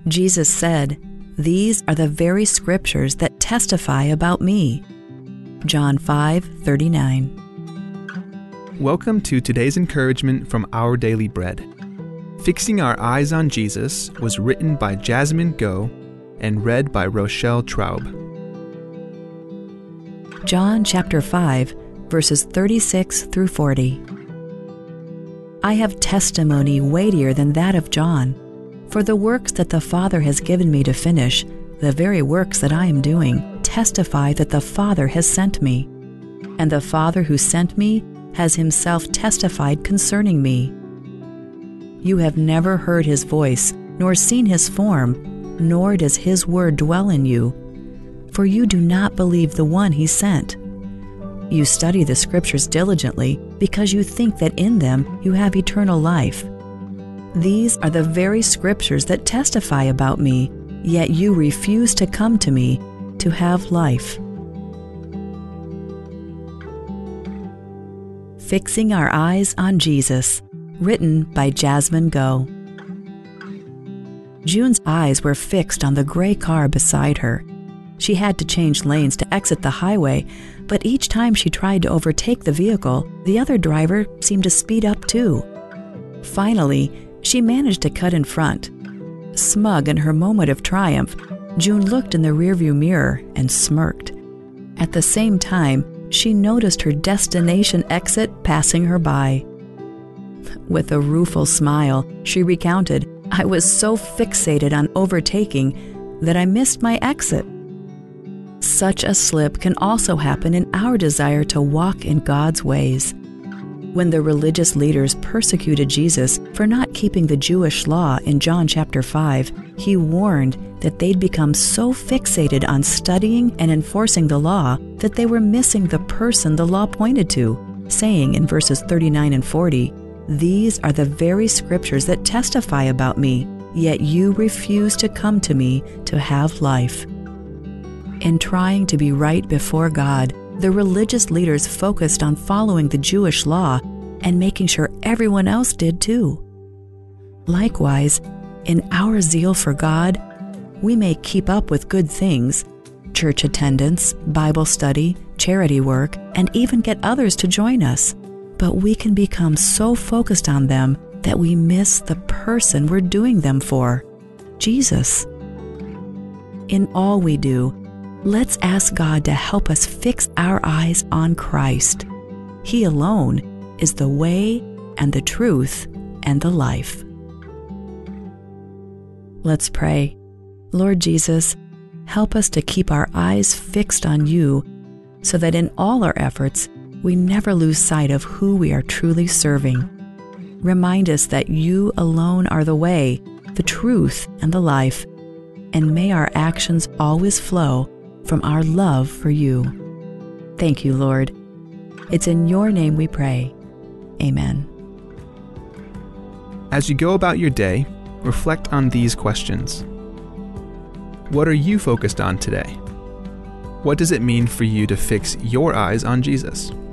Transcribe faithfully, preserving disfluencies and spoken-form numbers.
Jesus said, "These are the very scriptures that testify about me." John five thirty-nine. Welcome to today's encouragement from Our Daily Bread. Fixing Our Eyes on Jesus was written by Jasmine Go and read by Rochelle Traub. John chapter five, verses thirty-six through forty. I have testimony weightier than that of John, for the works that the Father has given me to finish, the very works that I am doing, testify that the Father has sent me. And the Father who sent me has himself testified concerning me. You have never heard his voice, nor seen his form, nor does his word dwell in you, for you do not believe the one he sent. You study the Scriptures diligently because you think that in them you have eternal life. These are the very Scriptures that testify about me, yet you refuse to come to me to have life. Fixing Our Eyes on Jesus, written by Jasmine Go. June's eyes were fixed on the gray car beside her. She had to change lanes to exit the highway, but each time she tried to overtake the vehicle, the other driver seemed to speed up too. Finally, she managed to cut in front. Smug in her moment of triumph, June looked in the rearview mirror and smirked. At the same time, she noticed her destination exit passing her by. With a rueful smile, she recounted, "I was so fixated on overtaking that I missed my exit." Such a slip can also happen in our desire to walk in God's ways. When the religious leaders persecuted Jesus for not keeping the Jewish law in John chapter five, he warned that they'd become so fixated on studying and enforcing the law that they were missing the person the law pointed to, saying in verses thirty-nine and forty, "These are the very scriptures that testify about me, yet you refuse to come to me to have life." In trying to be right before God, the religious leaders focused on following the Jewish law and making sure everyone else did too. Likewise, in our zeal for God, we may keep up with good things, church attendance, Bible study, charity work, and even get others to join us. But we can become so focused on them that we miss the person we're doing them for, Jesus. In all we do, let's ask God to help us fix our eyes on Christ. He alone is the way and the truth and the life. Let's pray. Lord Jesus, help us to keep our eyes fixed on you so that in all our efforts, we never lose sight of who we are truly serving. Remind us that you alone are the way, the truth, and the life, and may our actions always flow from our love for you. Thank you, Lord. It's in your name we pray. Amen. As you go about your day, reflect on these questions. What are you focused on today? What does it mean for you to fix your eyes on Jesus?